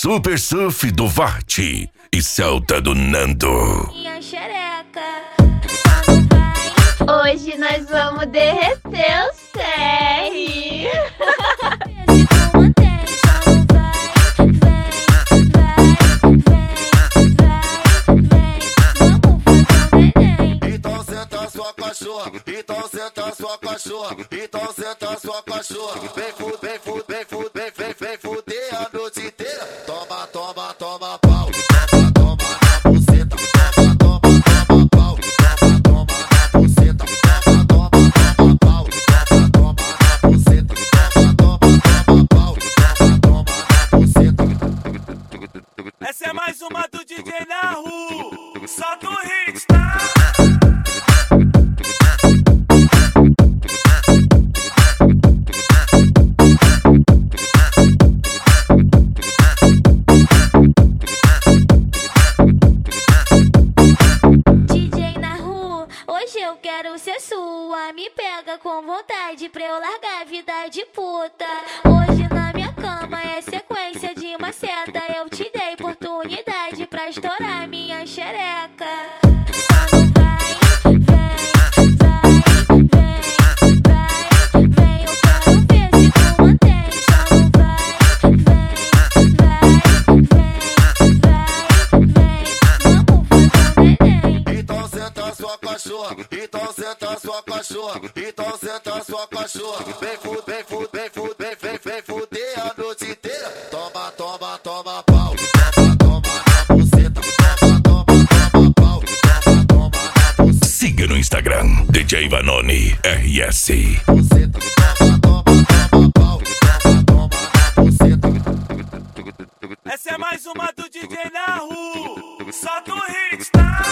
Super Surf do Varte e Celta do Nando. Minha xereca só não vai. Hoje nós vamos derreter o Serri. Então senta sua cachorra, então senta sua cachorra, então senta sua cachorra. Vem fuder a noite inteira. Toma, toma, toma pau. Toma, toma na buceta. Toma, toma, toma pau. Toma, toma na buceta. Toma, toma, toma pau. Toma, toma na buceta. Toma, toma, toma pau. Toma, toma na buceta. Essa é mais uma do DJ Nahu. Solta o hit, tá? Eu quero ser sua, me pega com vontade pra eu largar a vida de puta. Hoje na minha cama é sequência de maceta. Eu te dei oportunidade pra estourar minha xereca. Só não vai, vem, eu quero ver se tu mantém. Só não vai, vem, vamos fazer um neném. Então senta sua cachorra, então senta sua cachorra, então senta sua cachorra. Vem fuder a noite inteira. Toma, toma, toma pau. Toma, toma na buceta. Toma, toma, toma pau. Toma, toma na buceta. Siga no Instagram, DJ Vanoni RS. Buceta. Toma, toma, toma pau. Toma, toma na buceta. Essa é mais uma do DJ Nahu. Solta o hit, tá?